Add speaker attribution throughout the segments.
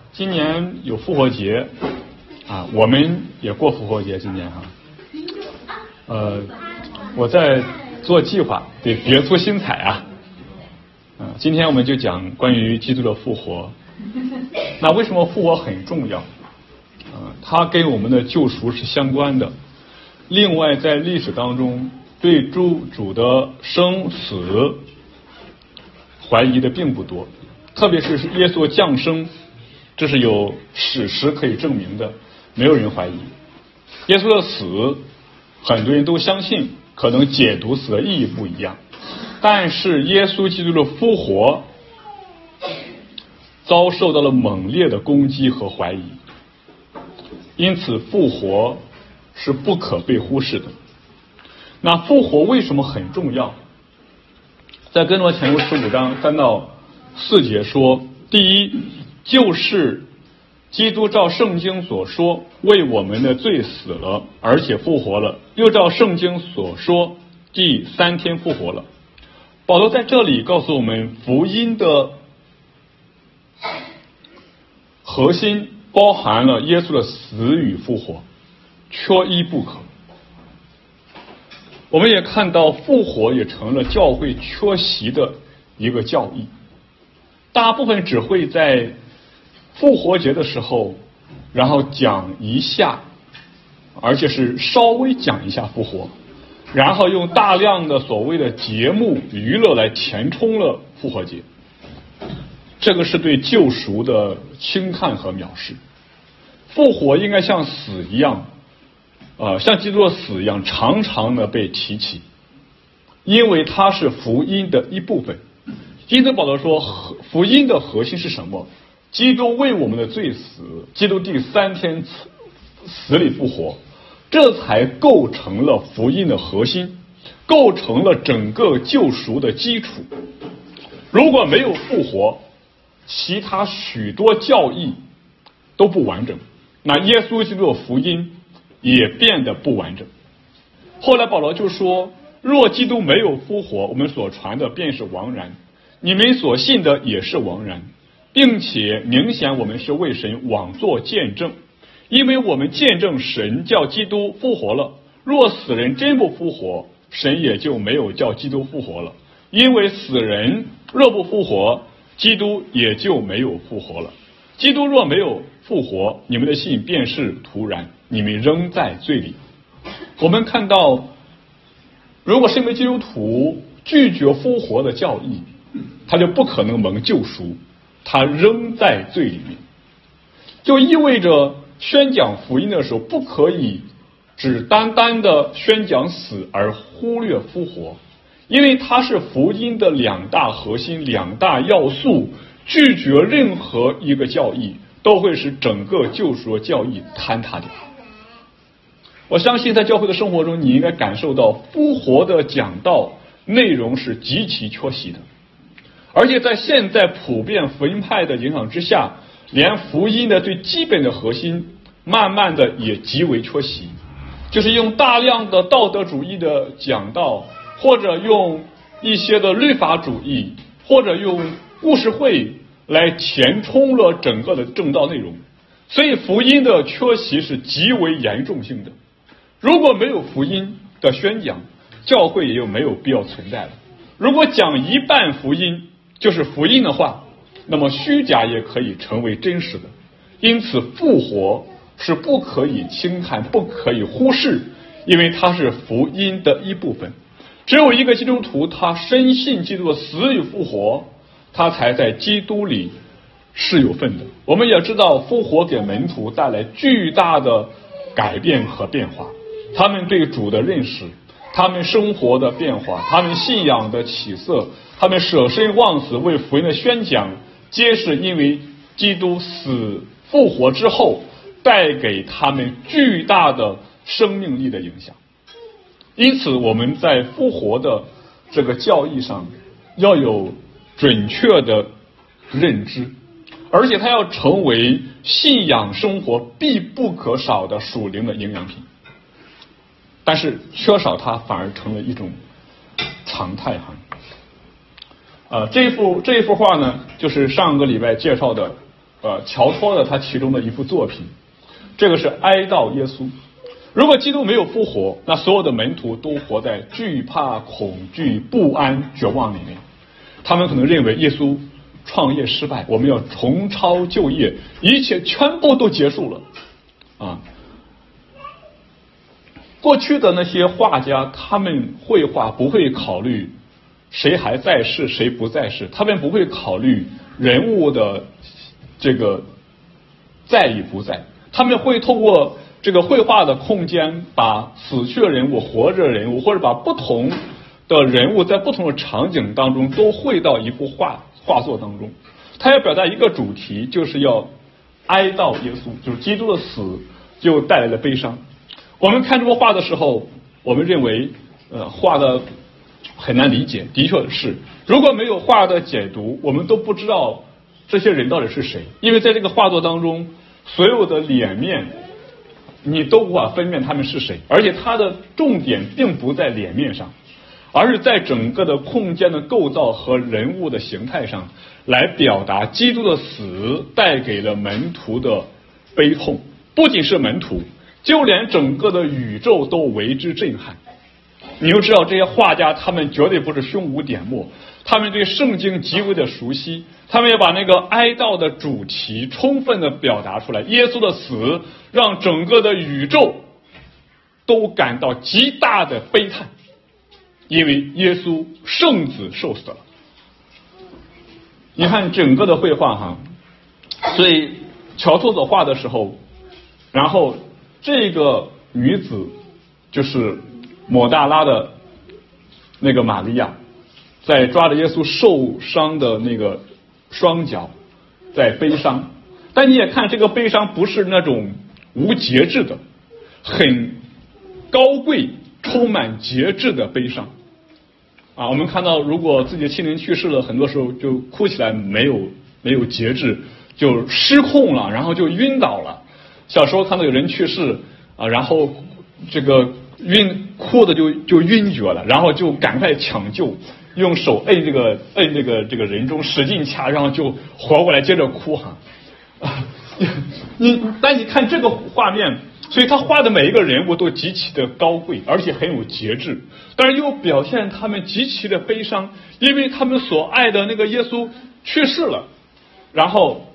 Speaker 1: 今年有复活节啊，我们也过复活节今年哈。我在做计划，得别出心裁啊。今天我们就讲关于基督的复活。那为什么复活很重要？它跟我们的救赎是相关的。另外，在历史当中，对主的生死怀疑的并不多，特别是耶稣降生，这是有史实可以证明的，没有人怀疑。耶稣的死，很多人都相信，可能解读死的意义不一样，但是耶稣基督的复活遭受到了猛烈的攻击和怀疑，因此复活是不可被忽视的。那复活为什么很重要？在哥林多前书15章3到4节说，第一，就是基督照圣经所说为我们的罪死了，而且复活了，又照圣经所说第3天复活了。保罗在这里告诉我们，福音的核心包含了耶稣的死与复活，缺一不可。我们也看到复活也成了教会缺席的一个教义，大部分只会在复活节的时候然后讲一下，而且是稍微讲一下复活，然后用大量的所谓的节目娱乐来填充了复活节。这个是对救赎的轻看和藐视。复活应该像死一样，像基督的死一样，常常的被提起，因为它是福音的一部分。因此保罗说，福音的核心是什么？基督为我们的罪死，基督第3天死里复活，这才构成了福音的核心，构成了整个救赎的基础。如果没有复活，其他许多教义都不完整，那耶稣基督的福音也变得不完整。后来保罗就说，若基督没有复活，我们所传的便是枉然，你们所信的也是枉然，并且明显我们是为神枉作见证，因为我们见证神叫基督复活了。若死人真不复活，神也就没有叫基督复活了，因为死人若不复活，基督也就没有复活了。基督若没有复活，你们的信便是徒然，你们仍在罪里。我们看到，如果身为基督徒拒绝复活的教义，他就不可能蒙救赎，他仍在罪里面。就意味着宣讲福音的时候，不可以只单单的宣讲死而忽略复活，因为它是福音的2大核心、2大要素。拒绝任何一个教义，都会使整个救赎的教义坍塌掉。我相信在教会的生活中，你应该感受到复活的讲道内容是极其缺席的，而且在现在普遍福音派的影响之下，连福音的最基本的核心慢慢的也极为缺席，就是用大量的道德主义的讲道，或者用一些的律法主义，或者用故事会来填充了整个的正道内容。所以福音的缺席是极为严重性的。如果没有福音的宣讲，教会也就没有必要存在了。如果讲一半福音就是福音的话，那么虚假也可以成为真实的。因此复活是不可以轻看，不可以忽视，因为它是福音的一部分。只有一个基督徒他深信基督的死与复活，他才在基督里是有份的。我们也知道复活给门徒带来巨大的改变和变化，他们对主的认识，他们生活的变化，他们信仰的起色，他们舍身忘死为福音的宣讲，皆是因为基督死复活之后带给他们巨大的生命力的影响。因此我们在复活的这个教义上要有准确的认知，而且它要成为信仰生活必不可少的属灵的营养品。但是缺少它反而成了一种常态哈。这一幅画呢，就是上个礼拜介绍的乔托的他其中的一幅作品，这个是哀悼耶稣。如果基督没有复活，那所有的门徒都活在惧怕、恐惧、不安、绝望里面。他们可能认为耶稣创业失败，我们要重操旧业，一切全部都结束了啊。过去的那些画家，他们绘画不会考虑谁还在世谁不在世，他们不会考虑人物的这个在与不在，他们会透过这个绘画的空间，把死去的人物、活着的人物，或者把不同的人物在不同的场景当中都绘到一幅画作当中。他要表达一个主题，就是要哀悼耶稣，就是基督的死就带来了悲伤。我们看这幅画的时候，我们认为画的很难理解，的确是，如果没有画的解读，我们都不知道这些人到底是谁，因为在这个画作当中，所有的脸面你都无法分辨他们是谁，而且它的重点并不在脸面上，而是在整个的空间的构造和人物的形态上，来表达基督的死带给了门徒的悲痛。不仅是门徒，就连整个的宇宙都为之震撼。你就知道这些画家他们绝对不是胸无点墨，他们对圣经极为的熟悉，他们也把那个哀悼的主题充分的表达出来。耶稣的死让整个的宇宙都感到极大的悲叹，因为耶稣圣子受死了。你看整个的绘画哈，所以乔托所画的时候，然后这个女子就是抹大拉的那个玛利亚，在抓着耶稣受伤的那个双脚在悲伤，但你也看这个悲伤不是那种无节制的，很高贵充满节制的悲伤啊。我们看到如果自己的亲人去世了，很多时候就哭起来没有节制，就失控了，然后就晕倒了。小时候看到有人去世啊，然后这个哭的就晕厥了，然后就赶快抢救，用手摁这个人中使劲掐，然后就活过来接着哭哈。但你看这个画面，所以他画的每一个人物都极其的高贵，而且很有节制，但是又表现他们极其的悲伤，因为他们所爱的那个耶稣去世了。然后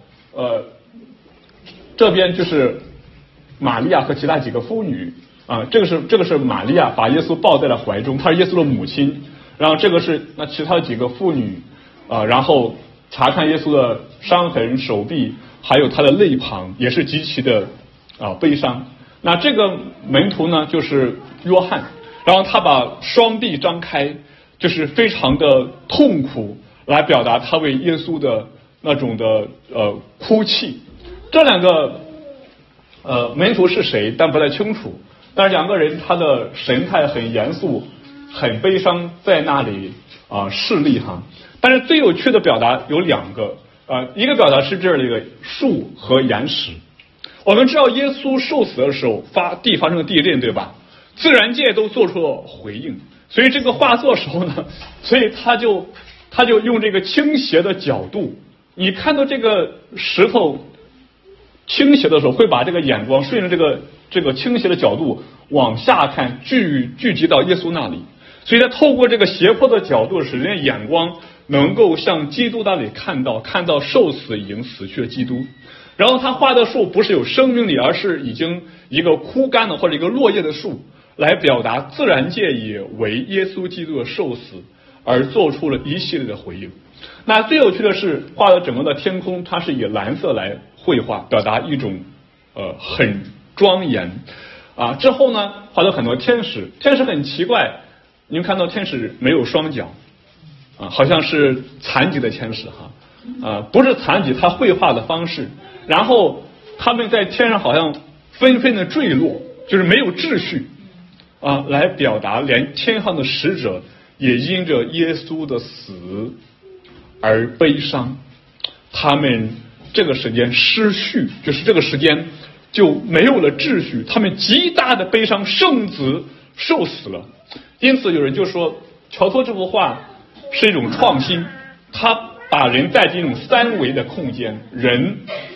Speaker 1: 这边就是玛利亚和其他几个妇女啊，这个是玛利亚把耶稣抱在了怀中，她是耶稣的母亲。然后这个是那其他几个妇女啊，然后查看耶稣的伤痕、手臂，还有他的肋旁，也是极其的悲伤。那这个门徒呢，就是约翰，然后他把双臂张开，就是非常的痛苦，来表达他为耶稣的那种的哭泣。这两个门徒是谁，但不太清楚。但是两个人他的神态很严肃、很悲伤，在那里示例哈。但是最有趣的表达有两个一个表达是这里的树和岩石。我们知道耶稣受死的时候发生了地震，对吧？自然界都做出了回应，所以这个画作时候呢，所以他就用这个倾斜的角度，你看到这个石头倾斜的时候，会把这个眼光顺着这个倾斜的角度往下看，聚集到耶稣那里。所以他透过这个斜坡的角度，使人眼光能够向基督那里看到受死已经死去的基督。然后他画的树不是有生命力，而是已经一个枯干的或者一个落叶的树，来表达自然界也为耶稣基督的受死而做出了一系列的回应。那最有趣的是画的整个的天空，它是以蓝色来绘画，表达一种很庄严之后呢，画了很多天使很奇怪，你们看到天使没有双脚好像是残疾的天使不是残疾，他绘画的方式，然后他们在天上好像纷纷的坠落，就是没有秩序来表达连天上的使者也因着耶稣的死而悲伤，他们这个时间失序，就是这个时间就没有了秩序，他们极大的悲伤，圣子受死了。因此有人就说乔托这幅画是一种创新，他把人带进一种三维的空间，人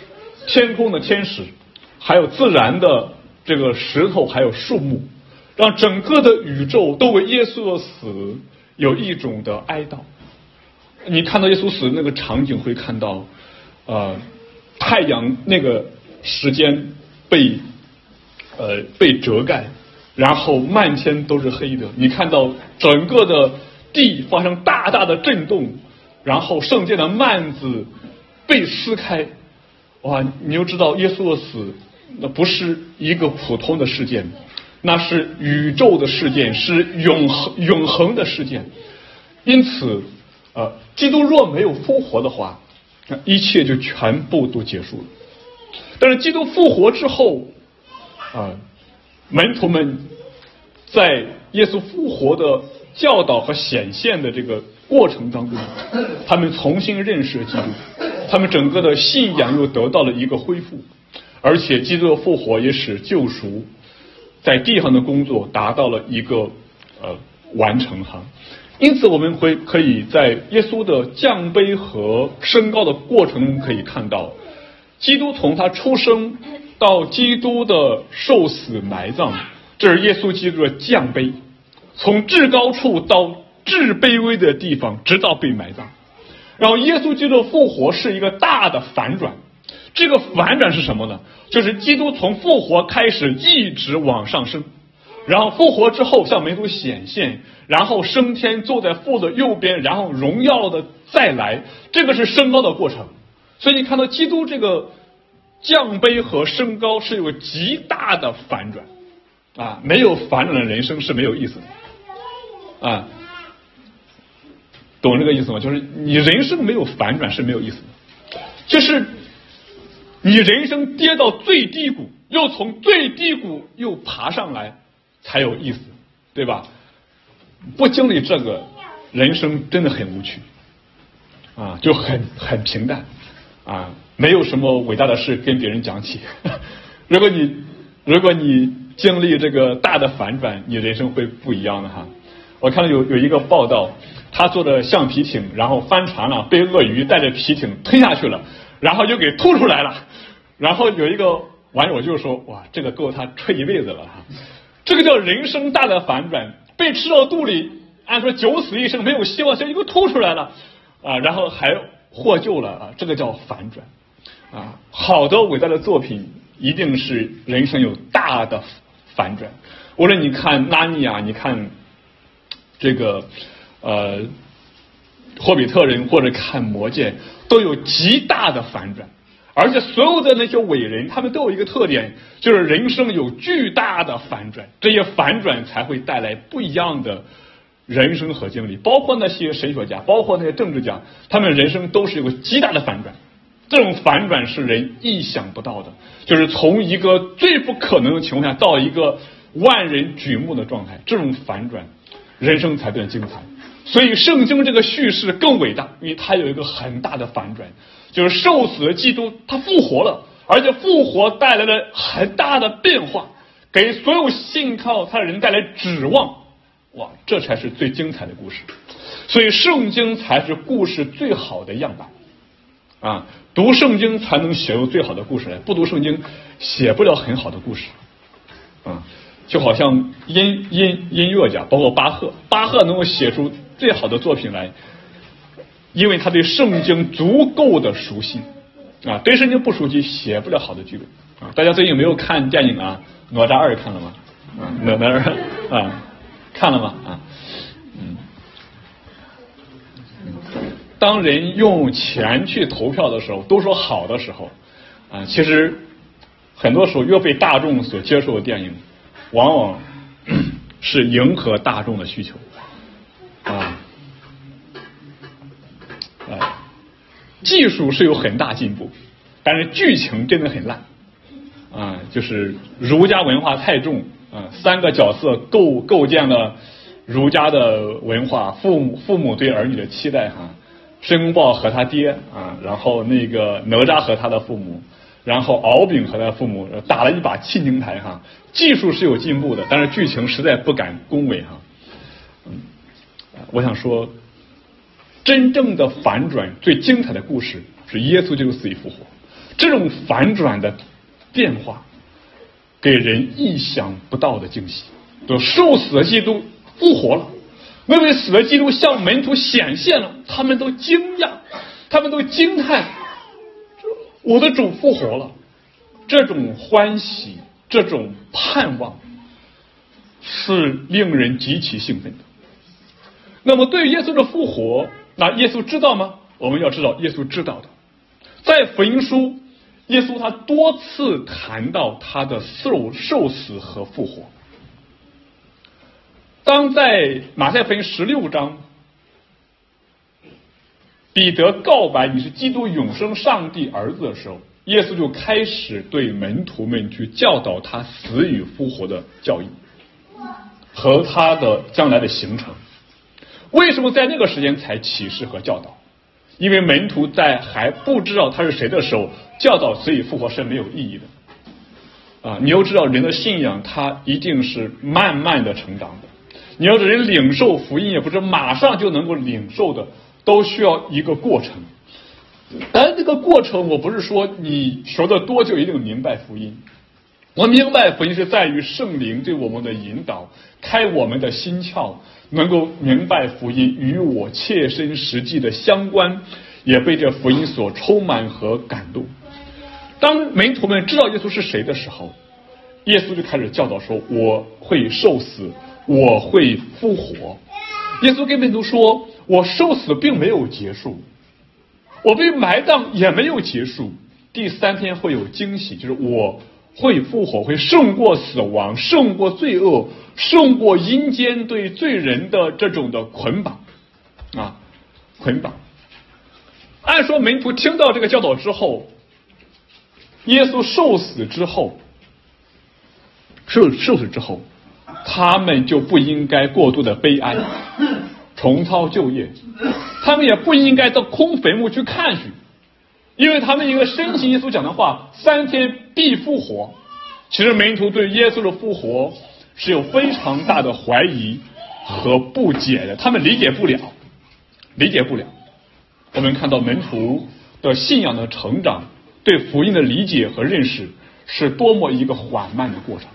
Speaker 1: 天空的天使，还有自然的这个石头，还有树木，让整个的宇宙都为耶稣的死有一种的哀悼。你看到耶稣死的那个场景，会看到太阳那个时间被遮盖，然后漫天都是黑的。你看到整个的地发生大大的震动，然后圣殿的幔子被撕开。哇，你就知道耶稣的死那不是一个普通的事件，那是宇宙的事件，是永恒的事件。因此基督若没有复活的话，那一切就全部都结束了。但是基督复活之后门徒们在耶稣复活的教导和显现的这个过程当中，他们重新认识了基督，他们整个的信仰又得到了一个恢复，而且基督的复活也使救赎在地上的工作达到了一个完成哈。因此我们可以在耶稣的降卑和升高的过程中可以看到，基督从他出生到基督的受死埋葬，这是耶稣基督的降卑，从至高处到至卑微的地方，直到被埋葬。然后耶稣基督的复活是一个大的反转，这个反转是什么呢？就是基督从复活开始一直往上升，然后复活之后向门徒显现，然后升天坐在父的右边，然后荣耀的再来，这个是升高的过程。所以你看到基督这个降卑和升高是有极大的反转没有反转的人生是没有意思的懂这个意思吗？就是你人生没有反转是没有意思的，就是你人生跌到最低谷，又从最低谷又爬上来才有意思，对吧？不经历这个，人生真的很无趣就很平淡没有什么伟大的事跟别人讲起。如果你经历这个大的反转，你人生会不一样的哈。我看到有一个报道，他坐着橡皮艇，然后翻船了，被鳄鱼带着皮艇推下去了，然后又给吐出来了。然后有一个网友就说：“哇，这个够他吹一辈子了哈！”这个叫人生大的反转，被吃到肚里，按说九死一生没有希望，现在又吐出来了然后还获救了这个叫反转好的伟大的作品一定是人生有大的反转。无论你看纳尼亚，你看这个霍比特人，或者看魔戒，都有极大的反转。而且所有的那些伟人，他们都有一个特点，就是人生有巨大的反转，这些反转才会带来不一样的人生和经历。包括那些神学家，包括那些政治家，他们人生都是有个极大的反转。这种反转是人意想不到的，就是从一个最不可能的情况下到一个万人瞩目的状态，这种反转人生才变得精彩。所以圣经这个叙事更伟大，因为它有一个很大的反转，就是受死的基督他复活了，而且复活带来了很大的变化，给所有信靠他的人带来指望。哇，这才是最精彩的故事。所以圣经才是故事最好的样板读圣经才能写出最好的故事来，不读圣经写不了很好的故事就好像音乐家，包括巴赫能够写出最好的作品来，因为他对圣经足够的熟悉对圣经不熟悉写不了好的剧本大家最近没有看电影哪吒2看了吗哪吒看了吗当人用钱去投票的时候，都说好的时候其实很多时候越被大众所接受的电影往往是迎合大众的需求技术是有很大进步，但是剧情真的很烂就是儒家文化太重3个角色构建了儒家的文化，父母对儿女的期待申公豹和他爹然后那个哪吒和他的父母，然后敖丙和他的父母打了一把亲情牌技术是有进步的，但是剧情实在不敢恭维我想说，真正的反转最精彩的故事是耶稣基督死里复活， 这种反转的变化给人意想不到的惊喜。都受死的基督复活了，那位死的基督向门徒显现了，他们都惊讶，他们都惊叹，我的主复活了。这种欢喜，这种盼望是令人极其兴奋的。那么对于耶稣的复活，那耶稣知道吗？我们要知道耶稣知道的。在福音书，耶稣他多次谈到他的受死和复活。当在马太福音16章，彼得告白你是基督永生上帝儿子的时候，耶稣就开始对门徒们去教导他死与复活的教义和他的将来的行程。为什么在那个时间才启示和教导？因为门徒在还不知道他是谁的时候，教导死与复活是没有意义的。你要知道人的信仰它一定是慢慢的成长的。你要是人领受福音，也不是马上就能够领受的，都需要一个过程。但这个过程，我不是说你学得多就一定明白福音。我明白福音是在于圣灵对我们的引导，开我们的心窍，能够明白福音与我切身实际的相关，也被这福音所充满和感动。当门徒们知道耶稣是谁的时候，耶稣就开始教导说，我会受死，我会复活。耶稣跟门徒说，我受死并没有结束，我被埋葬也没有结束，第3天会有惊喜，就是我会复活，会胜过死亡，胜过罪恶，胜过阴间对罪人的这种的捆绑捆绑。按说门徒听到这个教导之后，耶稣受死之后，他们就不应该过度的悲哀，重操旧业，他们也不应该到空坟墓去看去，因为他们应该深信耶稣讲的话，3天必复活。其实门徒对耶稣的复活是有非常大的怀疑和不解的，他们理解不了。我们看到门徒的信仰的成长，对福音的理解和认识是多么一个缓慢的过程。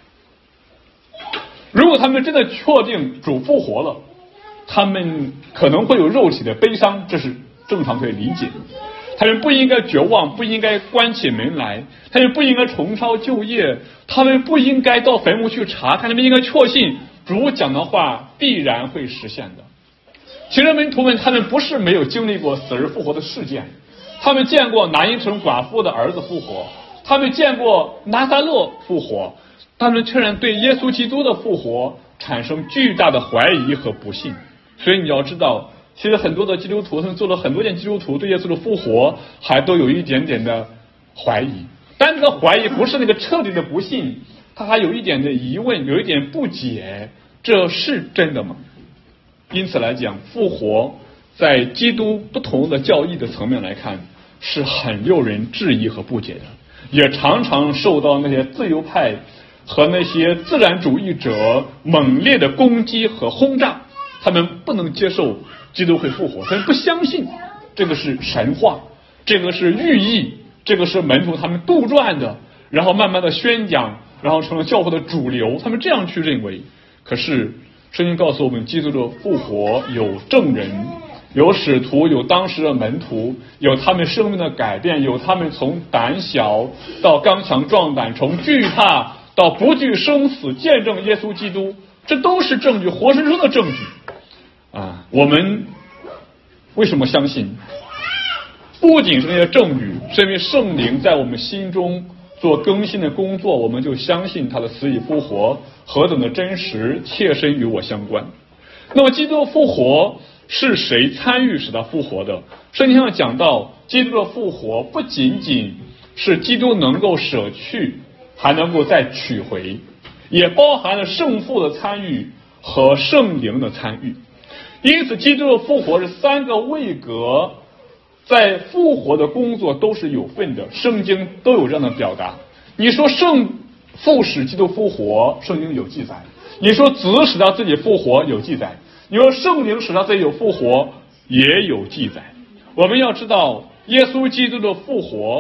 Speaker 1: 如果他们真的确定主复活了，他们可能会有肉体的悲伤，这是正常可以理解。他们不应该绝望，不应该关起门来，他们不应该重操旧业，他们不应该到坟墓去查看，他们应该确信主讲的话必然会实现的。其实门徒们他们不是没有经历过死而复活的事件，他们见过拿因城寡妇的儿子复活，他们见过拿撒勒复活，他们却然对耶稣基督的复活产生巨大的怀疑和不信。所以你要知道，其实很多的基督徒，他们做了很多件基督徒，对耶稣的复活还都有一点点的怀疑。但这个怀疑不是那个彻底的不信，他还有一点的疑问，有一点不解，这是真的吗？因此来讲，复活在基督不同的教义的层面来看，是很诱人质疑和不解的，也常常受到那些自由派和那些自然主义者猛烈的攻击和轰炸。他们不能接受基督会复活，他们不相信这个是神话，这个是寓意，这个是门徒他们杜撰的，然后慢慢的宣讲，然后成了教会的主流，他们这样去认为。可是圣经告诉我们，基督的复活有证人，有使徒，有当时的门徒，有他们生命的改变，有他们从胆小到刚强壮胆，从惧怕到不惧生死，见证耶稣基督，这都是证据，活生生的证据我们为什么相信？不仅是那些证据，是因为圣灵在我们心中做更新的工作，我们就相信他的死与复活何等的真实，切身与我相关。那么基督的复活是谁参与使他复活的？圣经上讲到，基督的复活不仅仅是基督能够舍去，还能够再取回，也包含了圣父的参与和圣灵的参与。因此基督的复活是3个位格在复活的工作都是有份的，圣经都有这样的表达。你说圣父使基督复活，圣经有记载；你说子使他自己复活，有记载；你说圣灵使他自己有复活，也有记载。我们要知道，耶稣基督的复活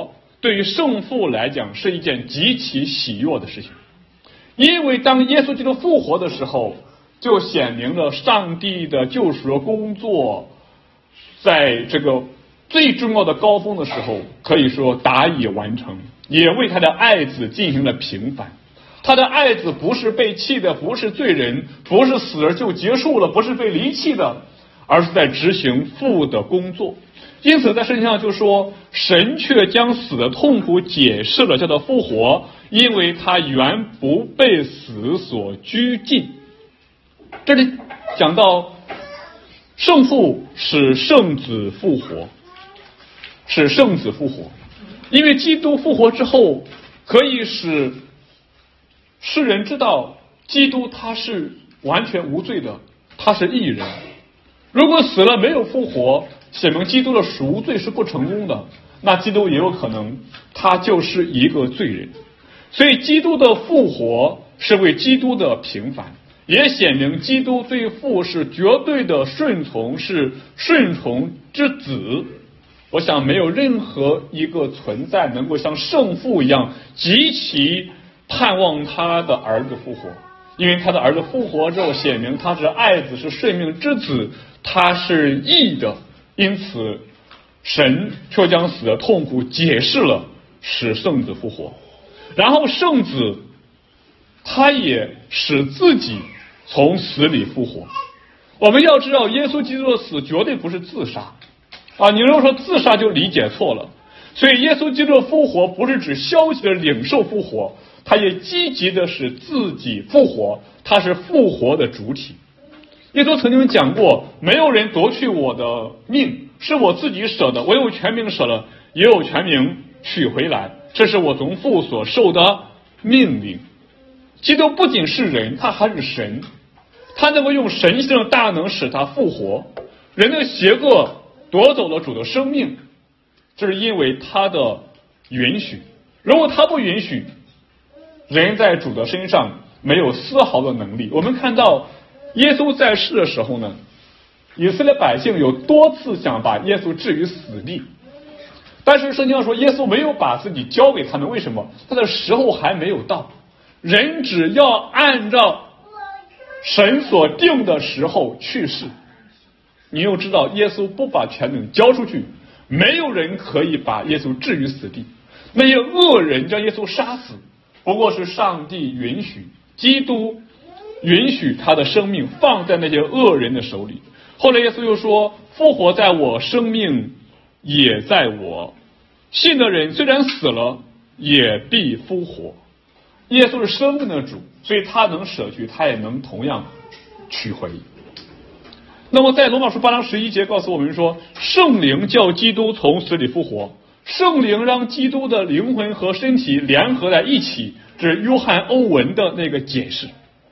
Speaker 1: 对于圣父来讲是一件极其喜悦的事情，因为当耶稣基督复活的时候，就显明了上帝的救赎工作在这个最重要的高峰的时候可以说达以完成，也为他的爱子进行了平反。他的爱子不是被弃的，不是罪人，不是死了就结束了，不是被离弃的，而是在执行父的工作。因此在圣经上就说，神却将死的痛苦解释了，叫做复活，因为他原不被死所拘禁。这里讲到圣父使圣子复活，使圣子复活，因为基督复活之后可以使世人知道基督他是完全无罪的，他是义人。如果死了没有复活，显明基督的赎罪是不成功的，那基督也有可能他就是一个罪人。所以基督的复活是为基督的平反，也显明基督对父是绝对的顺从，是顺从之子。我想没有任何一个存在能够像圣父一样极其盼望他的儿子复活，因为他的儿子复活之后显明他是爱子，是顺命之子，他是义的，因此神却将死的痛苦解释了，使圣子复活。然后圣子他也使自己从死里复活。我们要知道耶稣基督的死绝对不是自杀啊！你如果说自杀就理解错了。所以耶稣基督的复活不是指消极的领受复活，他也积极的使自己复活，他是复活的主体。耶稣曾经讲过，没有人夺去我的命，是我自己舍的，我有权柄舍了，也有权柄取回来，这是我从父所受的命令。基督不仅是人，他还是神，他能够用神性的大能使他复活。人的邪恶夺走了主的生命，这是因为他的允许。如果他不允许，人在主的身上没有丝毫的能力。我们看到耶稣在世的时候呢，以色列百姓有多次想把耶稣置于死地，但是圣经上说耶稣没有把自己交给他们。为什么？他的时候还没有到。人只要按照神所定的时候去世。你又知道耶稣不把权柄交出去，没有人可以把耶稣置于死地。那些恶人将耶稣杀死，不过是上帝允许，基督允许他的生命放在那些恶人的手里。后来耶稣又说，复活在我，生命也在我，信的人虽然死了也必复活。耶稣是生命的主，所以他能舍去，他也能同样取回。那么在罗马书8章11节告诉我们说，圣灵叫基督从死里复活，圣灵让基督的灵魂和身体联合在一起，这是约翰欧文的那个解释。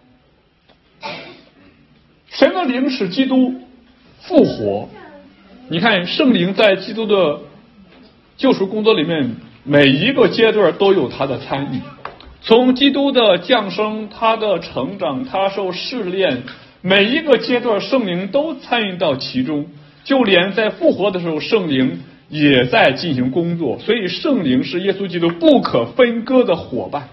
Speaker 1: 神的灵使基督复活。你看圣灵在基督的救赎工作里面每一个阶段都有他的参与，从基督的降生，他的成长，他受试炼，每一个阶段圣灵都参与到其中，就连在复活的时候圣灵也在进行工作。所以圣灵是耶稣基督不可分割的伙伴。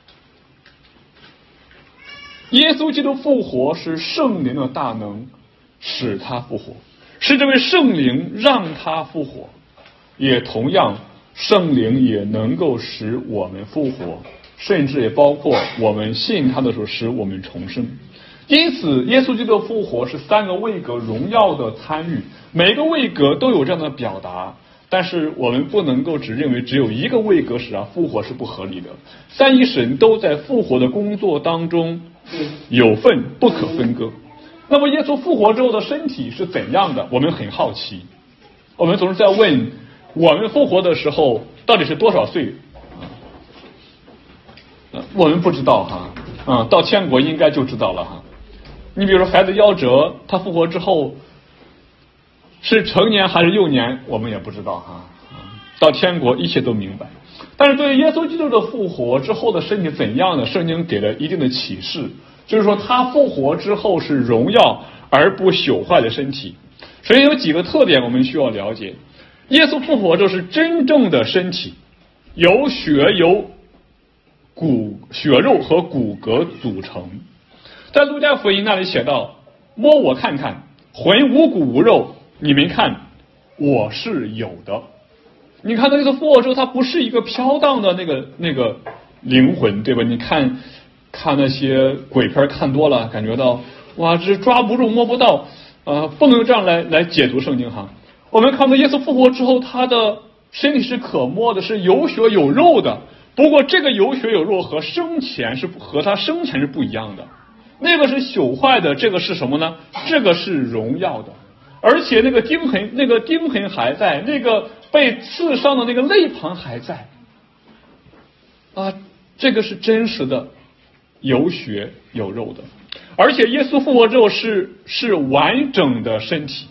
Speaker 1: 耶稣基督复活是圣灵的大能使他复活，是这位圣灵让他复活，也同样圣灵也能够使我们复活，甚至也包括我们信他的时候使我们重生。因此耶稣基督的复活是三个位格荣耀的参与，每个位格都有这样的表达，但是我们不能够只认为只有一个位格使他复活是不合理的。三一神都在复活的工作当中有份，不可分割。那么耶稣复活之后的身体是怎样的？我们很好奇，我们总是在问，我们复活的时候到底是多少岁？我们不知道哈，到天国应该就知道了哈。你比如说孩子夭折，他复活之后是成年还是幼年，我们也不知道哈。到天国一切都明白。但是对于耶稣基督的复活之后的身体怎样呢？圣经给了一定的启示，就是说他复活之后是荣耀而不朽坏的身体。首先有几个特点我们需要了解。耶稣复活之后是真正的身体， 由血肉和骨骼组成。在路加福音那里写道：摸我看看，魂无骨无肉，你们看我是有的。你看到这个复活之后，它不是一个飘荡的那个灵魂，对吧？你看那些鬼片看多了，感觉到哇，这抓不住摸不到，不能这样来解读圣经哈。我们看到耶稣复活之后，他的身体是可摸的，是有血有肉的。不过这个有血有肉和他生前是不一样的，那个是朽坏的，这个是什么呢？这个是荣耀的，而且那个钉痕还在，那个被刺伤的那个肋旁还在这个是真实的有血有肉的。而且耶稣复活之后是完整的身体，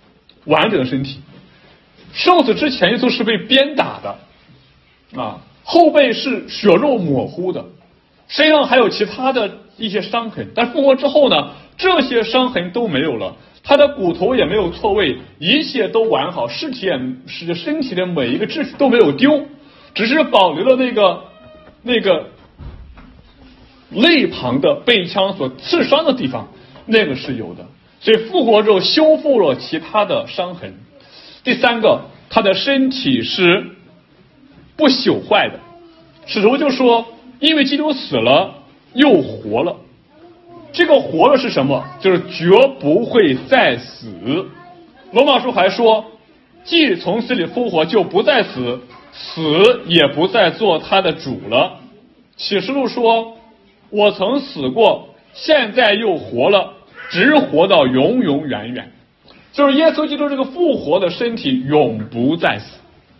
Speaker 1: 受死之前耶稣是被鞭打的后背是血肉模糊的，身上还有其他的一些伤痕，但复活之后呢，这些伤痕都没有了，他的骨头也没有错位，一切都完好，身体的每一个肢体都没有丢，只是保留了那个肋旁的被枪所刺伤的地方，那个是有的。所以复活之后修复了其他的伤痕。第三个，他的身体是不朽坏的。使徒就说，因为基督死了又活了。这个活了是什么？就是绝不会再死。罗马书还说，既从死里复活，就不再死，死也不再做他的主了。启示录说，我曾死过，现在又活了，直活到永永远远。就是耶稣基督这个复活的身体永不再死，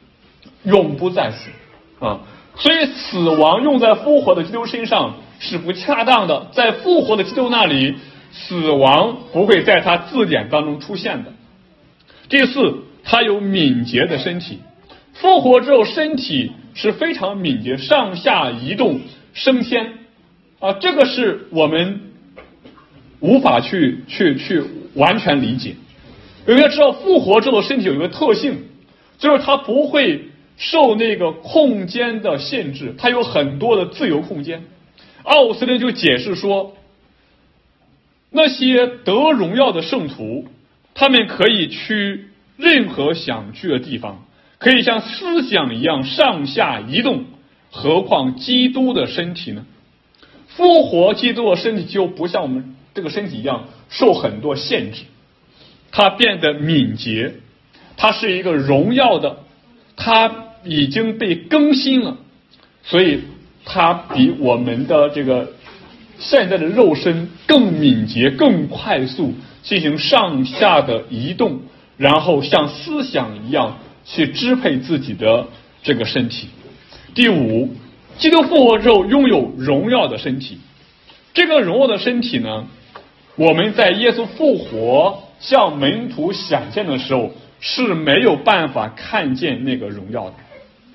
Speaker 1: 所以死亡用在复活的基督身上是不恰当的，在复活的基督那里，死亡不会在他字典当中出现的。第四，他有敏捷的身体，复活之后身体是非常敏捷，上下移动升天这个是我们无法去完全理解。有要知道复活之后身体有一个特性，就是它不会受那个空间的限制，它有很多的自由空间。奥斯汀就解释说，那些得荣耀的圣徒，他们可以去任何想去的地方，可以像思想一样上下移动，何况基督的身体呢？复活基督的身体就不像我们这个身体一样受很多限制，它变得敏捷，它是一个荣耀的，它已经被更新了，所以它比我们的这个现在的肉身更敏捷更快速，进行上下的移动，然后像思想一样去支配自己的这个身体。第五，基督复活之后拥有荣耀的身体。这个荣耀的身体呢，我们在耶稣复活向门徒显现的时候是没有办法看见那个荣耀的。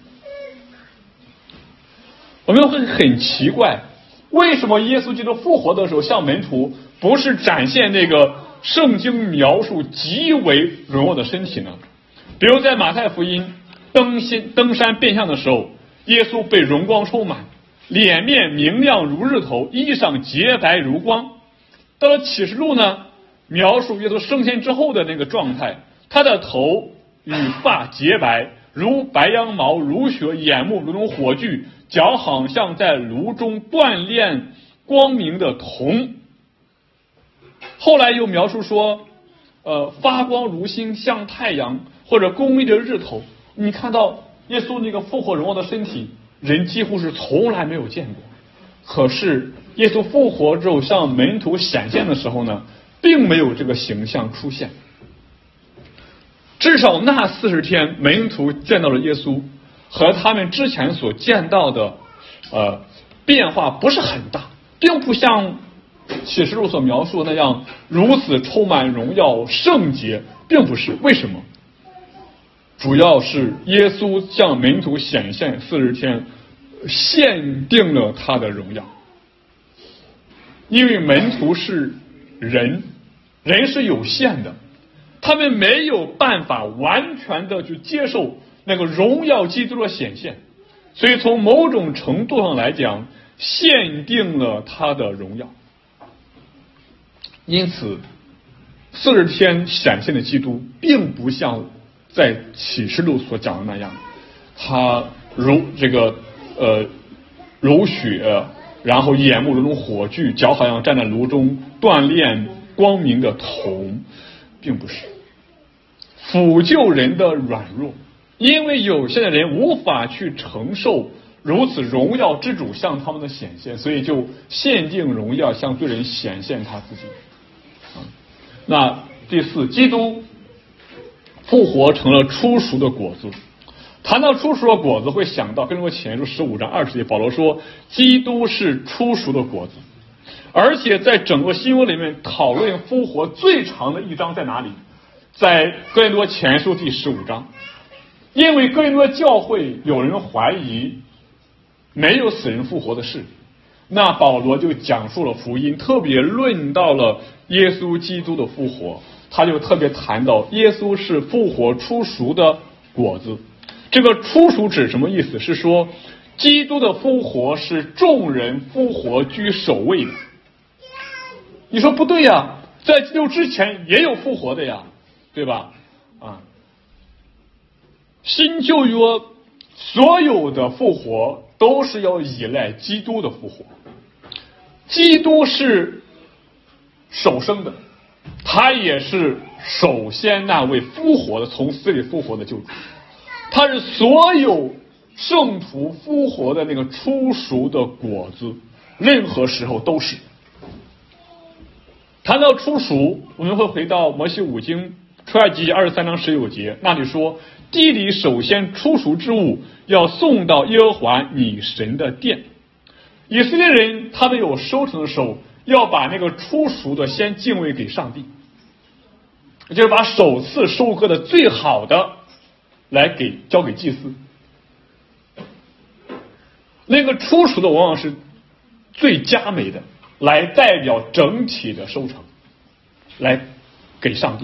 Speaker 1: 我们会很奇怪，为什么耶稣基督复活的时候向门徒不是展现那个圣经描述极为荣耀的身体呢？比如在马太福音登山变相的时候，耶稣被荣光充满，脸面明亮如日头，衣裳洁白如光。到了启示录呢，描述耶稣升天之后的那个状态，他的头与发洁白如白羊毛，如雪，眼目如同火炬，脚好像在炉中锻炼光明的铜。后来又描述说发光如星，像太阳，或者公义的日头。你看到耶稣那个复活荣耀的身体，人几乎是从来没有见过。可是耶稣复活之后向门徒显现的时候呢，并没有这个形象出现。至少那40天门徒见到了耶稣，和他们之前所见到的变化不是很大，并不像启示录所描述的那样如此充满荣耀圣洁，并不是。为什么？主要是耶稣向门徒显现40天限定了他的荣耀。因为门徒是人是有限的，他们没有办法完全的去接受那个荣耀基督的显现， 所以从某种程度上来讲，限定了他的荣耀。因此40天显现的基督并不像在启示录所讲的那样，他如雪，然后眼目如同火炬，脚好像站在炉中锻炼光明的铜，并不是。辅救人的软弱，因为有些的人无法去承受如此荣耀之主向他们的显现，所以就限定荣耀向罪人显现他自己。那第四，基督复活成了初熟的果子。谈到初熟的果子，会想到哥林多前书15章20节，保罗说基督是初熟的果子。而且在整个新约里面讨论复活最长的一章在哪里？在哥林多前书第15章。因为哥林多教会有人怀疑没有死人复活的事，那保罗就讲述了福音，特别论到了耶稣基督的复活，他就特别谈到耶稣是复活初熟的果子。这个初熟指什么意思？是说基督的复活是众人复活居首位的。你说不对呀，在基督之前也有复活的呀，对吧？新旧约所有的复活都是要依赖基督的复活。基督是首生的，他也是首先那位复活的，从死里复活的救主，他是所有圣徒复活的那个初熟的果子，任何时候都是。谈到初熟，我们会回到摩西五经出埃及记23章19节，那里说地里首先初熟之物要送到耶和华你神的殿。以色列人他们有收成的时候，要把那个初熟的先敬畏给上帝，就是把首次收割的最好的来交给祭司。那个初熟的往往是最佳美的，来代表整体的收成，来给上帝。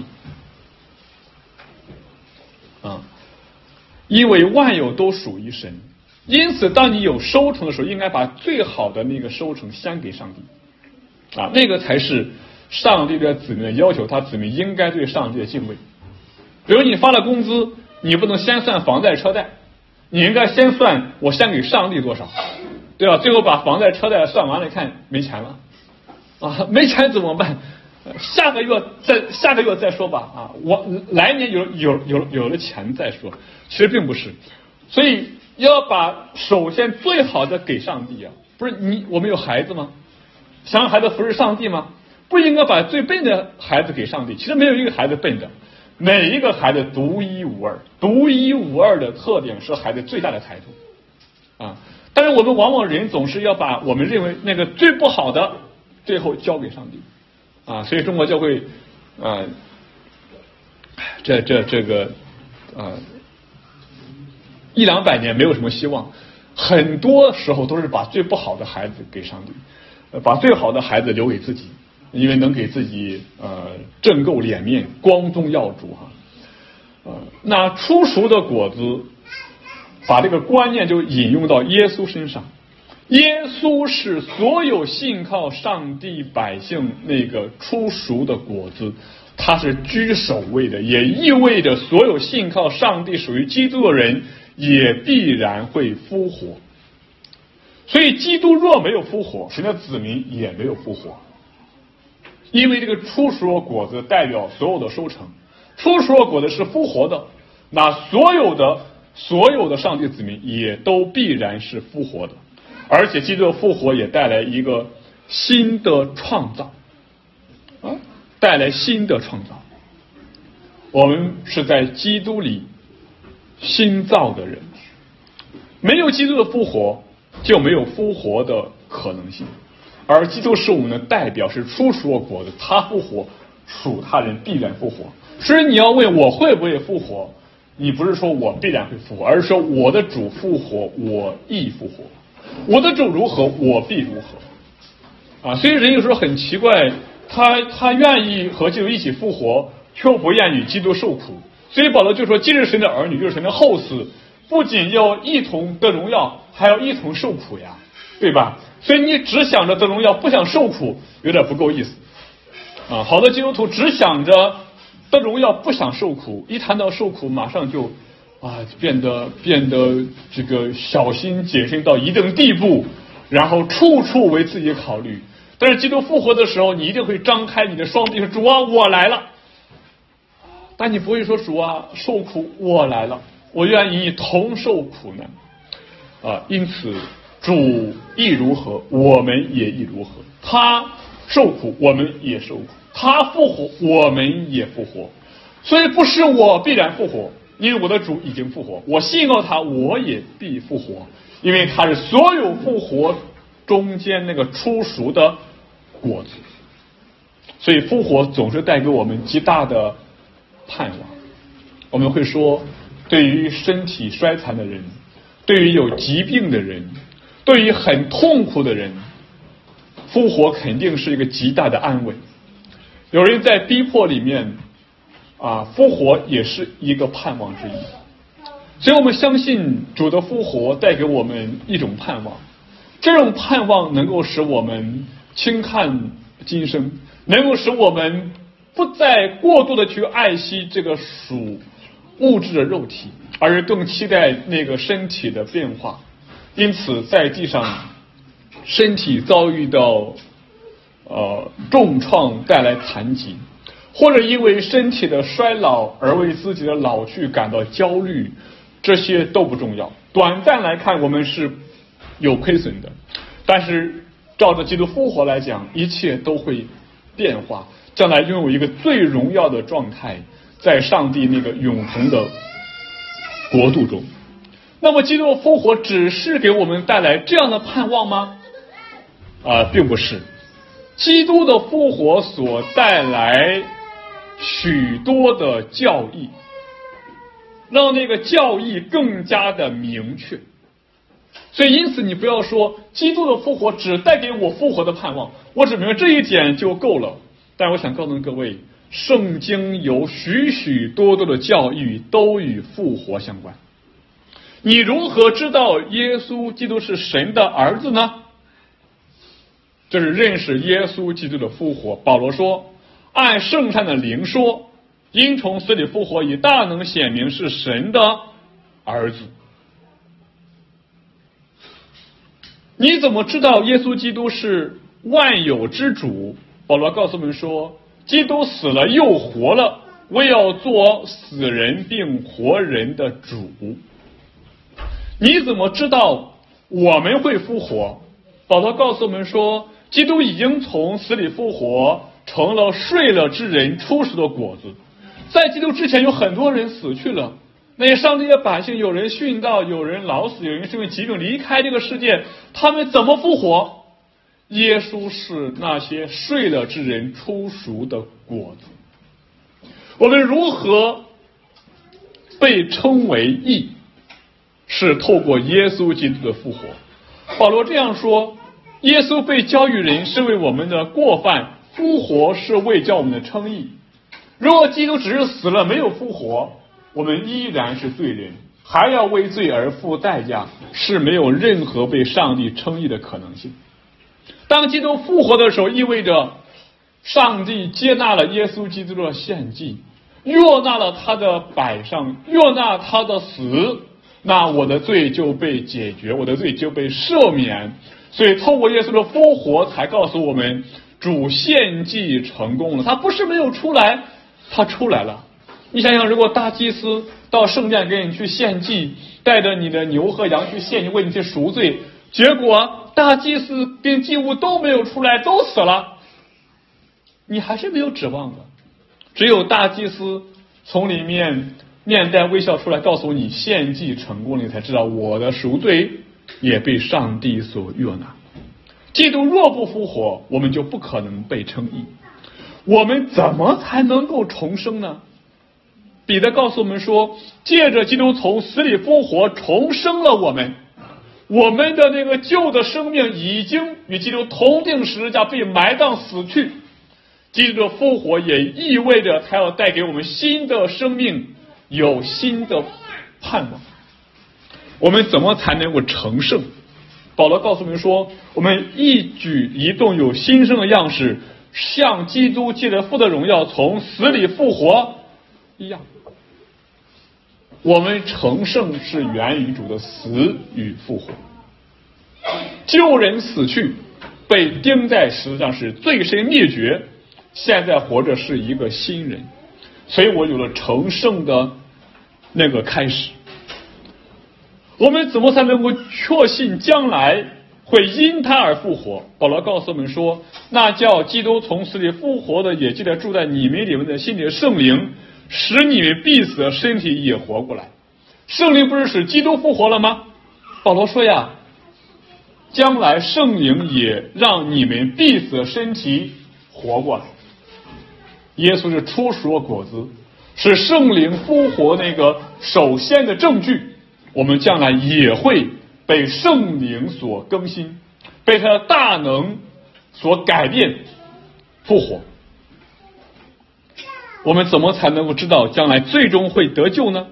Speaker 1: 因为万有都属于神，因此当你有收成的时候，应该把最好的那个收成先给上帝。那个才是上帝对子民的要求，他子民应该对上帝的敬畏。比如你发了工资，你不能先算房贷车贷，你应该先算我先给上帝多少，对吧？最后把房贷车贷算完了，看没钱了没钱怎么办？下个月再说吧我来年有了钱再说。其实并不是，所以要把首先最好的给上帝不是我们有孩子吗？想让孩子服侍上帝吗？不应该把最笨的孩子给上帝。其实没有一个孩子笨的，每一个孩子独一无二，独一无二的特点是孩子最大的财富但是我们往往人总是要把我们认为那个最不好的最后交给上帝所以中国教会这个100-200年没有什么希望，很多时候都是把最不好的孩子给上帝，把最好的孩子留给自己，因为能给自己挣够脸面，光宗耀祖那初熟的果子，把这个观念就引用到耶稣身上。耶稣是所有信靠上帝百姓那个初熟的果子，他是居首位的，也意味着所有信靠上帝属于基督的人也必然会复活。所以基督若没有复活，神的子民也没有复活，因为这个初熟的果子代表所有的收成，初熟的果子是复活的，那所有的上帝子民也都必然是复活的。而且基督的复活也带来一个新的创造带来新的创造。我们是在基督里新造的人，没有基督的复活就没有复活的可能性。而基督是我们的代表，是初熟的果子，他复活，属他人必然复活。所以你要问我会不会复活，你不是说我必然会复活，而是说我的主复活，我亦复活。我的主如何，我必如何所以人有时候很奇怪，他愿意和基督一起复活，却不愿意与基督受苦。所以保罗就说，既是神的儿女，就是神的后嗣， 不仅要一同得荣耀，还要一同受苦呀，对吧？所以你只想着得荣耀，不想受苦，有点不够意思啊。好多基督徒只想着得荣耀，不想受苦，一谈到受苦，马上就变得这个小心谨慎到一定地步，然后处处为自己考虑。但是基督复活的时候，你一定会张开你的双臂说：“主啊，我来了。”但你不会说：“主啊，受苦我来了，我愿意同受苦难。”因此主亦如何，我们也亦如何。他受苦，我们也受苦；他复活，我们也复活。所以不是我必然复活，因为我的主已经复活。我信靠他，我也必复活，因为他是所有复活中间那个初熟的果子。所以复活总是带给我们极大的盼望。我们会说，对于身体衰残的人，对于有疾病的人，对于很痛苦的人，复活肯定是一个极大的安慰。有人在逼迫里面复活也是一个盼望之一。所以我们相信主的复活带给我们一种盼望，这种盼望能够使我们轻看今生，能够使我们不再过度的去爱惜这个属物质的肉体，而更期待那个身体的变化。因此在地上身体遭遇到重创带来残疾，或者因为身体的衰老而为自己的老去感到焦虑，这些都不重要。短暂来看我们是有亏损的，但是照着基督复活来讲，一切都会变化，将来拥有一个最荣耀的状态，在上帝那个永恒的国度中。那么基督的复活只是给我们带来这样的盼望吗？并不是。基督的复活所带来许多的教义，让那个教义更加的明确。所以因此你不要说基督的复活只带给我复活的盼望，我只明白这一点就够了。但我想告诉各位，圣经有许许多多的教义都与复活相关。你如何知道耶稣基督是神的儿子呢？这是认识耶稣基督的复活。保罗说，按圣善的灵说，因从死里复活，以大能显明是神的儿子。你怎么知道耶稣基督是万有之主？保罗告诉我们说，基督死了又活了，为要做死人并活人的主。你怎么知道我们会复活？保罗告诉我们说，基督已经从死里复活，成了睡了之人初熟的果子。在基督之前有很多人死去了，那些上帝的百姓，有人殉道，有人老死，有人是因为疾病离开这个世界，他们怎么复活？耶稣是那些睡了之人初熟的果子。我们如何被称为义？是透过耶稣基督的复活。保罗这样说，耶稣被交于人是为我们的过犯，复活是为叫我们的称义。如果基督只是死了没有复活，我们依然是罪人，还要为罪而付代价，是没有任何被上帝称义的可能性。当基督复活的时候，意味着上帝接纳了耶稣基督的献祭，悦纳了他的摆上，悦纳他的死，那我的罪就被解决，我的罪就被赦免。所以透过耶稣的复活才告诉我们，主献祭成功了。他不是没有出来，他出来了。你想想，如果大祭司到圣殿给你去献祭，带着你的牛和羊去献祭，为你去赎罪，结果大祭司跟祭物都没有出来，都死了，你还是没有指望的。只有大祭司从里面面带微笑出来，告诉你献祭成功了，你才知道我的赎罪也被上帝所悦纳。基督若不复活，我们就不可能被称义。我们怎么才能够重生呢？彼得告诉我们说，借着基督从死里复活，重生了我们。我们的那个旧的生命已经与基督同定十字架，被埋葬死去。基督的复活也意味着他要带给我们新的生命，有新的盼望。 我们怎么才能够成圣？保罗告诉我们说，我们一举一动有新生的样式，像基督借着父的荣耀从死里复活一样。我们成圣是源于主的死与复活。旧人死去，被钉在十字架是罪身灭绝，现在活着是一个新人，所以我有了成圣的那个开始。我们怎么才能够确信将来会因他而复活？保罗告诉我们说，那叫基督从死里复活的，也记得住在你们里面的心里的圣灵，使你们必死的身体也活过来。圣灵不是使基督复活了吗？保罗说呀，将来圣灵也让你们必死的身体活过来。耶稣是初熟的果子，是圣灵复活那个首先的证据。我们将来也会被圣灵所更新，被他的大能所改变复活。我们怎么才能够知道将来最终会得救呢？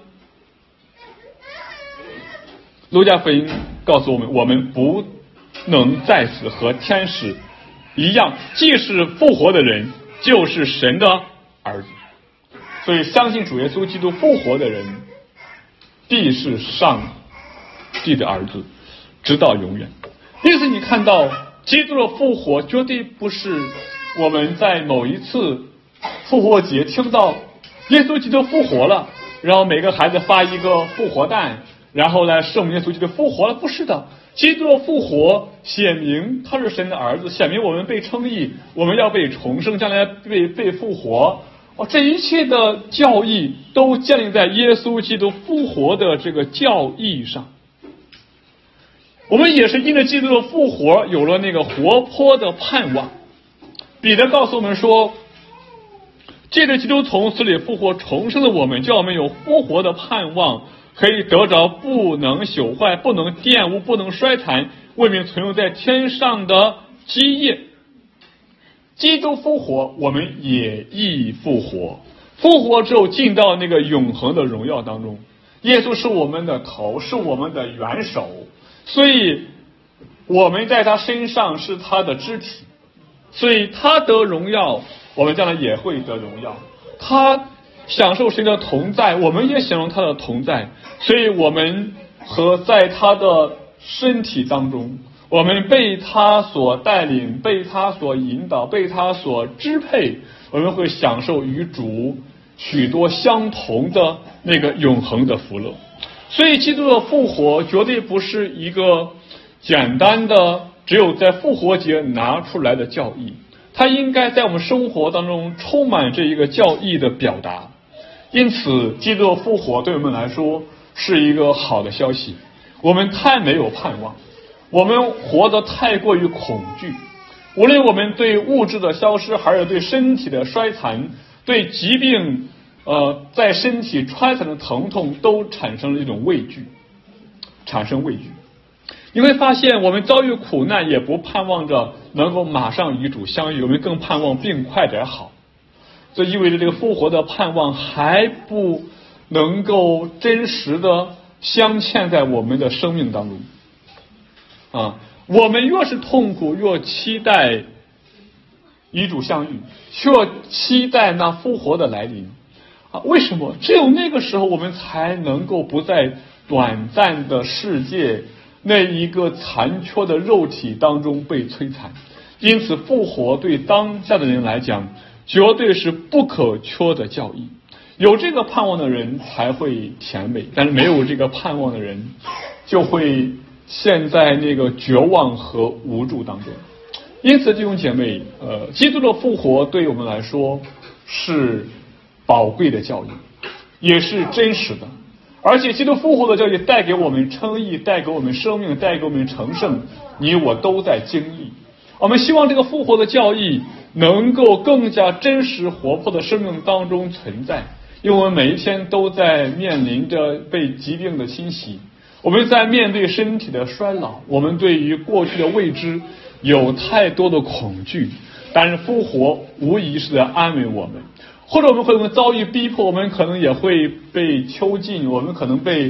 Speaker 1: 路加福音告诉我们，我们不能在此和天使一样，既是复活的人，就是神的儿子。所以相信主耶稣基督复活的人，必是上帝的儿子，直到永远。因此你看到基督的复活绝对不是我们在某一次复活节听到耶稣基督复活了，然后每个孩子发一个复活蛋，然后来圣耶稣基督复活了。不是的，基督的复活显明他是神的儿子，显明我们被称义，我们要被重生，将来被复活。这一切的教义都建立在耶稣基督复活的这个教义上。我们也是因着基督的复活有了那个活泼的盼望。彼得告诉我们说，借着基督从死里复活重生的我们，叫我们有复活的盼望，可以得着不能朽坏、不能玷污、不能衰残、为民存留在天上的基业。基督复活，我们也亦复活。复活之后进到那个永恒的荣耀当中。耶稣是我们的头，是我们的元首，所以我们在他身上是他的肢体，所以他得荣耀，我们将来也会得荣耀。他享受神的同在，我们也享受他的同在，所以我们和在他的身体当中，我们被他所带领，被他所引导，被他所支配，我们会享受与主许多相同的那个永恒的福乐。所以基督的复活绝对不是一个简单的只有在复活节拿出来的教义，它应该在我们生活当中充满这一个教义的表达。因此基督的复活对我们来说是一个好的消息。我们太没有盼望，我们活得太过于恐惧，无论我们对物质的消失，还是对身体的衰残，对疾病在身体穿残的疼痛，都产生了一种畏惧，你会发现我们遭遇苦难也不盼望着能够马上与主相遇，我们更盼望病快点好。这意味着这个复活的盼望还不能够真实的镶嵌在我们的生命当中。我们越是痛苦，越期待与主相遇，却期待那复活的来临。为什么？只有那个时候，我们才能够不在短暂的世界那一个残缺的肉体当中被摧残。因此，复活对当下的人来讲，绝对是不可缺的教义。有这个盼望的人才会甜美，但是没有这个盼望的人，就会陷在那个绝望和无助当中。因此弟兄姐妹，基督的复活对我们来说是宝贵的教义，也是真实的。而且基督复活的教义带给我们称义，带给我们生命，带给我们成圣，你我都在经历。我们希望这个复活的教义能够更加真实活泼的生命当中存在，因为我们每一天都在面临着被疾病的侵袭，我们在面对身体的衰老，我们对于过去的未知有太多的恐惧，但是复活无疑是在安慰我们。或者我们会遭遇逼迫，我们可能也会被囚禁，我们可能被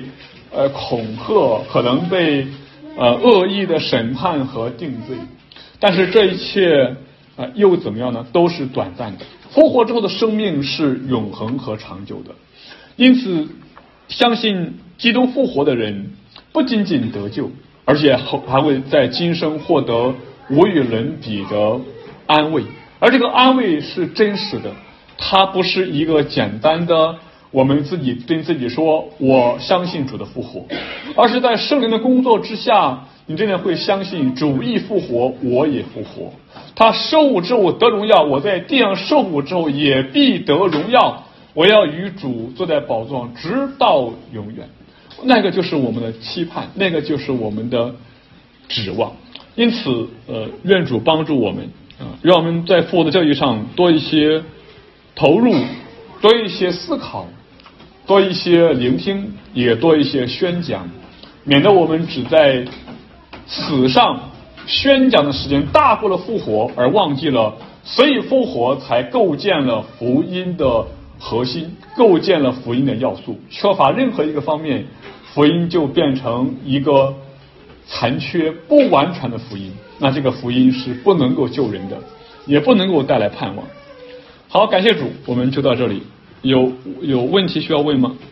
Speaker 1: 恐吓，可能被恶意的审判和定罪。但是这一切又怎么样呢？都是短暂的。复活之后的生命是永恒和长久的。因此，相信基督复活的人不仅仅得救，而且还会在今生获得无与伦比的安慰。而这个安慰是真实的，它不是一个简单的我们自己对自己说我相信主的复活，而是在圣灵的工作之下，你真的会相信主亦复活，我也复活。他受苦之后得荣耀，我在地上受苦之后也必得荣耀，我要与主坐在宝座上直到永远。那个就是我们的期盼，那个就是我们的指望。因此愿主帮助我们让我们在复活的教育上多一些投入，多一些思考，多一些聆听，也多一些宣讲，免得我们只在死上宣讲的时间大过了复活，而忘记了所以复活才构建了福音的核心，构建了福音的要素。缺乏任何一个方面，福音就变成一个残缺不完全的福音，那这个福音是不能够救人的，也不能够带来盼望。好，感谢主，我们就到这里。有问题需要问吗？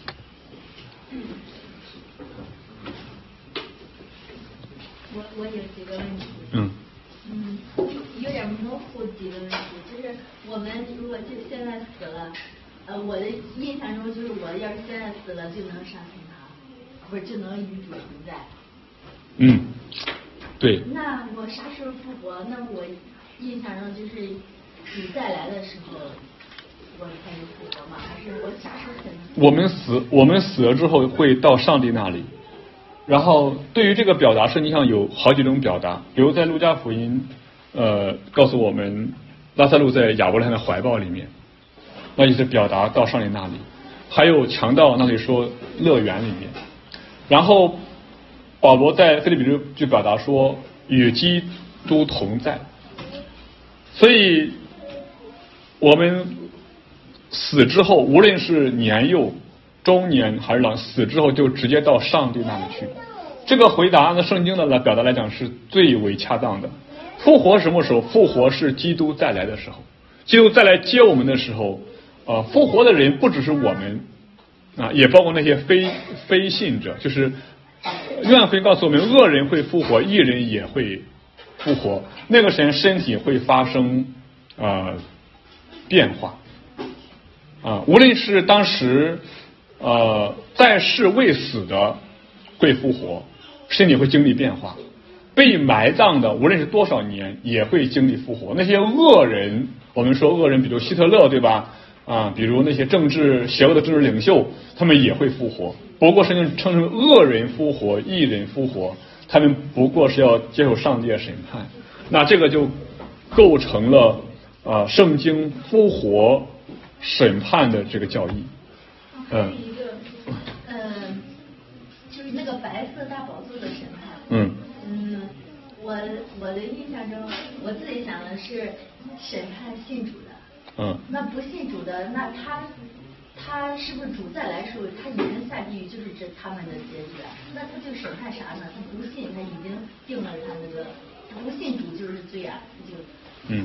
Speaker 2: 我有几个问题。有点模糊几个问题，就是我们如果就现在死了，我的印象中就是我要是现在死了就能上天堂，不是就能与主同在。
Speaker 1: 对。
Speaker 2: 那我啥时候复活？那我印象中就是主再来的时候，我才能复活吗？还是我啥时候才能？
Speaker 1: 我们死了之后会到上帝那里。然后对于这个表达，圣经上有好几种表达，比如在路加福音告诉我们拉撒路在亚伯拉罕的怀抱里面，那就是表达到上帝那里。还有强盗那里说乐园里面。然后保罗在腓立比就表达说与基督同在。所以我们死之后，无论是年幼、中年还是老，死之后就直接到上帝那里去。这个回答按照圣经的表达来讲是最为恰当的。复活什么时候？复活是基督再来的时候。基督再来接我们的时候，复活的人不只是我们也包括那些非信者。就是约翰福音告诉我们，恶人会复活，义人也会复活。那个时身体会发生变化无论是当时在世未死的会复活，身体会经历变化；被埋葬的无论是多少年也会经历复活。那些恶人，我们说恶人，比如希特勒，对吧？比如那些邪恶的政治领袖，他们也会复活。不过圣经称成恶人复活，义人复活，他们不过是要接受上帝的审判。那这个就构成了圣经复活审判的这个教义。
Speaker 2: 还有一个就是那个白色大宝座的审判。我的印象中，我自己想的是审判信主的。那不信主的，那他是不是主再来的时候，他已经下地狱，就是他们的结局了？那他就审判啥呢？他不信，他已经定了他那个，他不信主就是罪啊，就。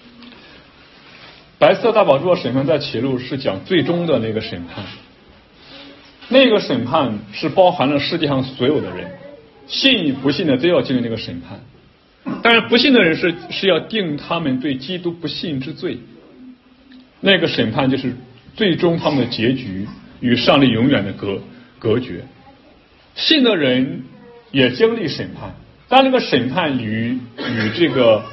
Speaker 1: 白色大宝座审判在启录是讲最终的那个审判，那个审判是包含了世界上所有的人，信与不信的都要经历那个审判。但是不信的人是要定他们对基督不信之罪，那个审判就是最终他们的结局与上帝永远的隔绝。信的人也经历审判，但那个审判与这个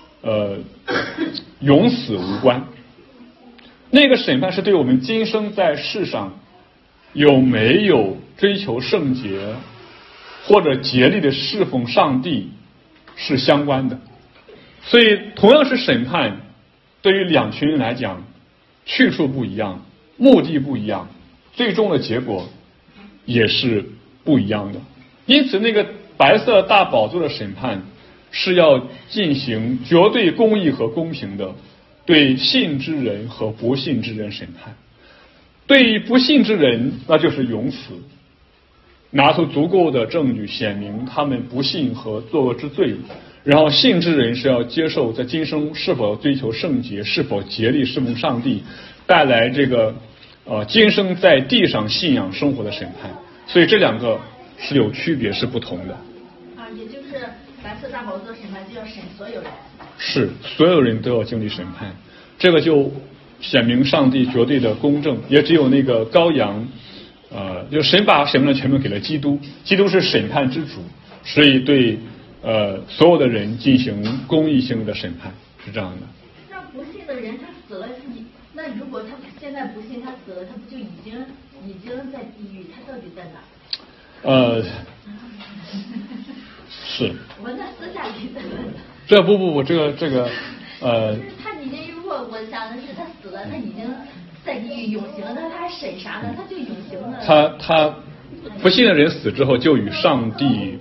Speaker 1: 永死无关。那个审判是对我们今生在世上有没有追求圣洁或者竭力的侍奉上帝是相关的。所以同样是审判，对于两群人来讲，去处不一样，目的不一样，最终的结果也是不一样的。因此那个白色大宝座的审判是要进行绝对公义和公平的，对信之人和不信之人审判。对于不信之人，那就是永死； 拿出足够的证据显明他们不信和作恶之罪，然后信之人是要接受在今生是否追求圣洁，是否竭力侍奉上帝，带来这个今生在地上信仰生活的审判。所以这两个是有区别，是不同的。
Speaker 2: 也就是白色大宝座审判就要审所有人。
Speaker 1: 是，所有人都要经历审判，这个就显明上帝绝对的公正，也只有那个羔羊，就神把审判的权柄给了基督，基督是审判之主，所以对所有的人进行公义性的审判，是这样的。
Speaker 2: 那不信的人他死了，那如果他现在不信，他死了，他不就已经在地狱？他到底在哪？是。我在私下里在问。
Speaker 1: 这不，这个
Speaker 2: 他已经，如果我想的是他死了，他已经在地狱永刑了，那他还审啥呢？他就永刑了。
Speaker 1: 他不信的人死之后就与上帝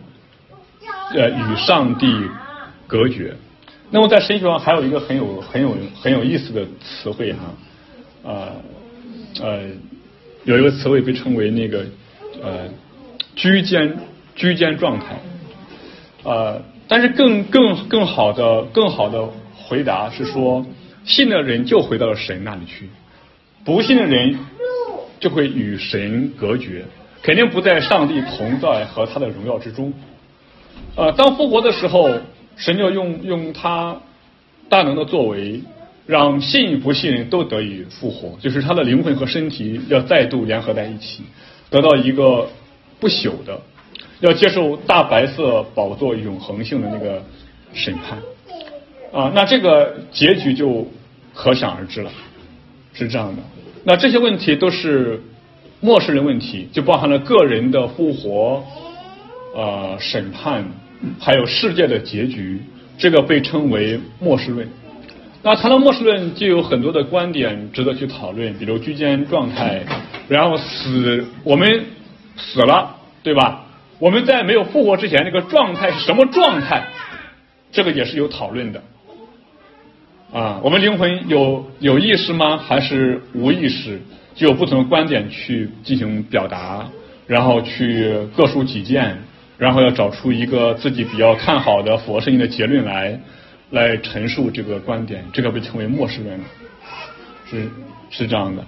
Speaker 1: 隔绝。那么在神学上还有一个很有意思的词汇哈，有一个词汇被称为那个居间状态，但是更好的回答是说，信的人就回到了神那里去，不信的人就会与神隔绝，肯定不在上帝同在和他的荣耀之中。当复活的时候，神就用他大能的作为，让信与不信人都得以复活，就是他的灵魂和身体要再度联合在一起，得到一个不朽的，要接受大白色宝座永恒性的那个审判。那这个结局就可想而知了，是这样的。那这些问题都是末世人问题，就包含了个人的复活、审判，还有世界的结局，这个被称为末世论。那谈到末世论，就有很多的观点值得去讨论，比如居间状态，然后我们死了，对吧？我们在没有复活之前，那个状态是什么状态？这个也是有讨论的。我们灵魂有意识吗？还是无意识？就有不同的观点去进行表达，然后去各抒己见，然后要找出一个自己比较看好的符合圣经的结论来陈述这个观点，这个被称为末世论，是这样的。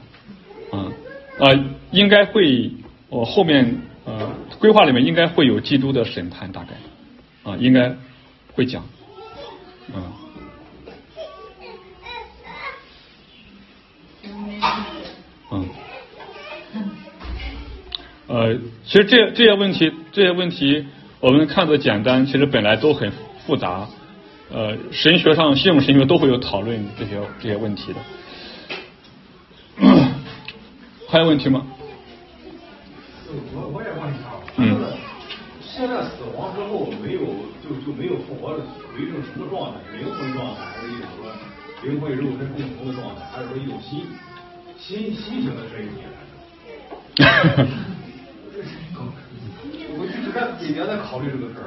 Speaker 1: 应该会后面规划里面应该会有基督的审判，大概应该会讲。其实这些问题我们看作简单，其实本来都很复杂。神学上信仰神学都会有讨论这些问题的。还有问题吗？
Speaker 3: 我也问一下，现在死亡之后就没有复活了，属于一种什么状态？灵魂状态，还是一种说灵魂肉身共同的状态，还是说一种新型的身体？我一直在考虑这个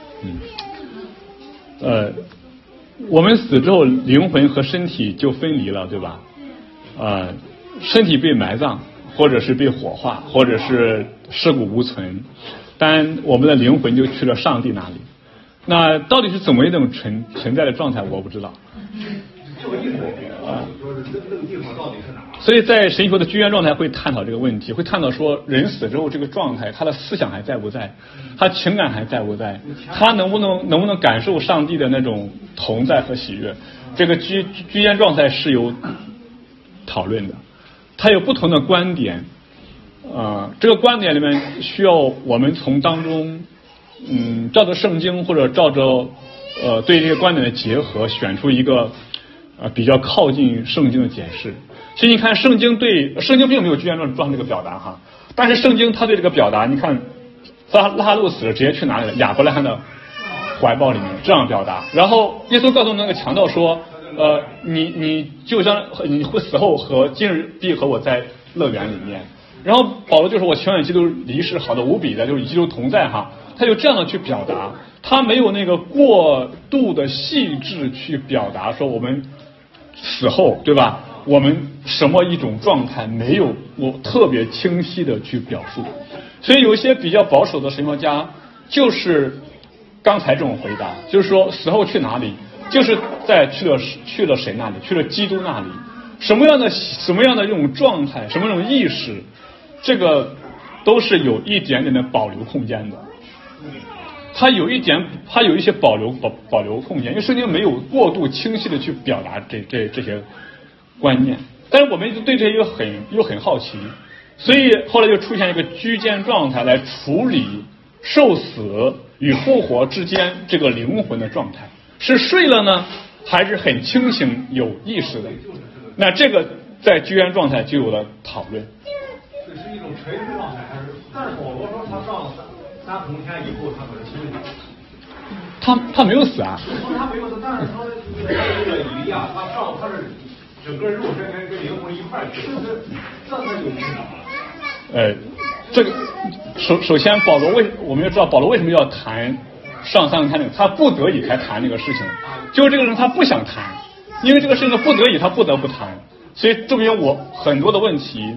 Speaker 3: 事儿。
Speaker 1: 我们死之后，灵魂和身体就分离了，对吧？身体被埋葬，或者是被火化，或者是尸骨无存，但我们的灵魂就去了上帝那里。那到底是怎么一种存在的状态，我不知道。
Speaker 3: 这个意思说是那个地方到底是哪？
Speaker 1: 所以在神学的居间状态会探讨这个问题，会探讨说人死之后这个状态，他的思想还在不在，他情感还在不在，他能不能感受上帝的那种同在和喜悦。这个居间状态是有讨论的，它有不同的观点。这个观点里面需要我们从当中照着圣经或者照着对这个观点的结合，选出一个比较靠近圣经的解释。其实你看圣经并没有居间状态这个表达哈，但是圣经它对这个表达，你看拉哈路死了直接去哪里了？亚伯拉罕的怀抱里面，这样表达。然后耶稣告诉那个强盗说，你就像你会死后和今日必和我在乐园里面。然后保罗就说我情愿基督离世好的无比的，就是与基督同在哈。他就这样的去表达，他没有那个过度的细致去表达说我们死后，对吧？ 我们什么一种状态没有我特别清晰的去表述，所以有一些比较保守的神学家就是刚才这种回答，就是说死后去哪里，就是去了谁那里，去了基督那里，什么样的这种状态，什么样的意识，这个都是有一点点的保留空间的。它有一些保留空间，因为圣经没有过度清晰的去表达这些观念，但是我们对这个又很好奇，所以后来就出现一个居间状态来处理受死与复活之间这个灵魂的状态，是睡了呢，还是很清醒有意识的？那这个在居间状态就有了讨论。
Speaker 3: 这是一种垂直状态，还是？但是保罗说他上了三重天以后，他可能清醒。
Speaker 1: 他没有死啊。
Speaker 3: 他没有死，但是说这个以利亚，他是整个肉身跟灵魂一块去，这才有意思。
Speaker 1: 这个首先我们要知道保罗为什么要谈上三天那个，他不得已才谈这个事情，就是这个人他不想谈，因为这个事情不得已他不得不谈，所以证明我很多的问题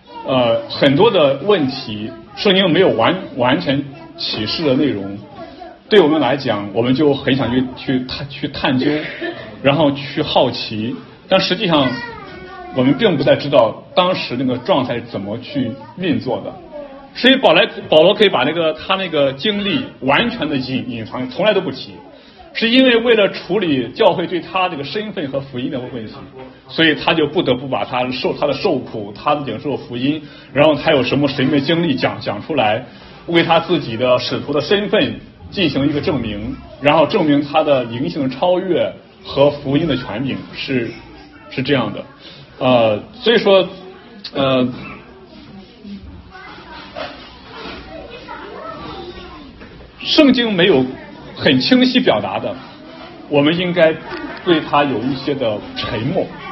Speaker 1: 圣经没有完全启示的内容，对我们来讲我们就很想去探究，然后去好奇，但实际上我们并不太知道当时那个状态怎么去运作的，所以保罗可以把他那个经历完全的隐藏，从来都不提，是因为为了处理教会对他这个身份和福音的问题，所以他就不得不把他的受苦，他的领受福音，然后他有什么神秘经历讲出来，为他自己的使徒的身份进行一个证明，然后证明他的灵性超越和福音的权柄是这样的。所以说圣经没有很清晰表达的，我们应该对它有一些的沉默。